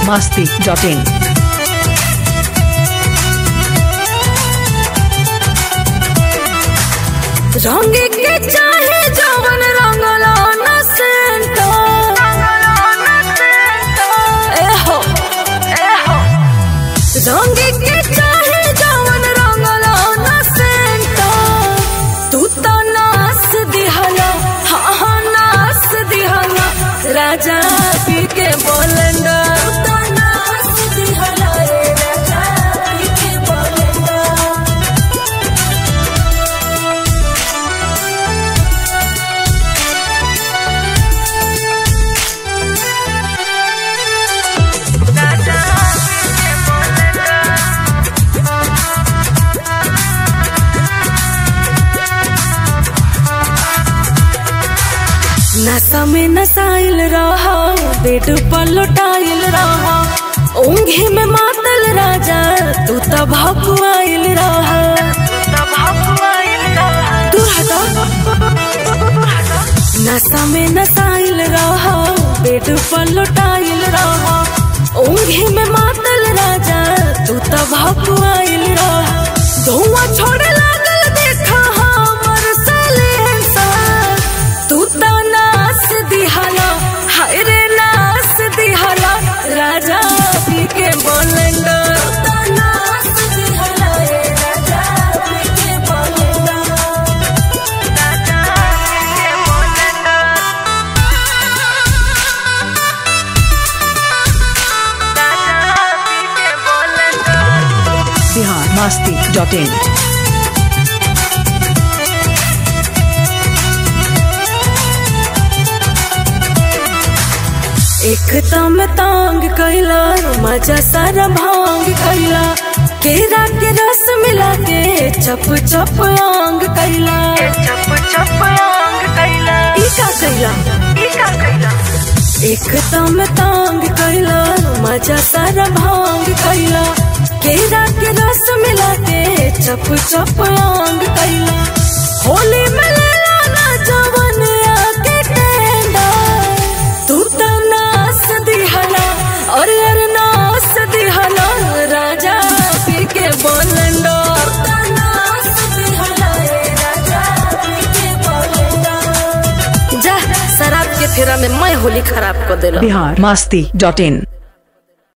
biharmasti.in। रंग के चाहे जवन रंगला न सेंटा एहो रंग के चाहे जवन रंगला न सेंटा तू तो नास दिहला हाँ नास दिहला राजा पी के बोलेंडा तू तो नास दिहला रे राजा पी के बोलेंडा। नशा में नसाइल रहा बेड पर लुटाइल रहा ऊँघी में मातल राजा तू तब भकुआइल रहा तू हटा नशा में नसाइल रहा बेड पर लुटाइल रहा ऊँघी में मातल राजा तू तब भकुआइल रहा धुआं छोड़े लागल देखा हमर सलेंसर तू तो नास दिहला हाय रे नास दिहला राजा पी के बोलेंडा तू तो नास दिहला रे राजा पी के बोलेंडा राजा पी के बोलेंडा राजा पी के बोलेंडा। biharmasti.in। एक तम तांग कैला मजा सारा भांग कैला केरा के रस मिला के चप चप आंग कैला ई का कैला एक तम तांग कैला मजा सारा भांग कैला केरा के रस मिला के चप चप आंग कैला होली में लेला ना जवन आके टेंडा तू तो नास दिहला और यार नास दिहला राजा पी के बोलेंडा तू तो नास दिहला रे राजा पी के बोलेंडा। जा शराब के फेरा में मैं होली खराब कर देला। biharmasti.in।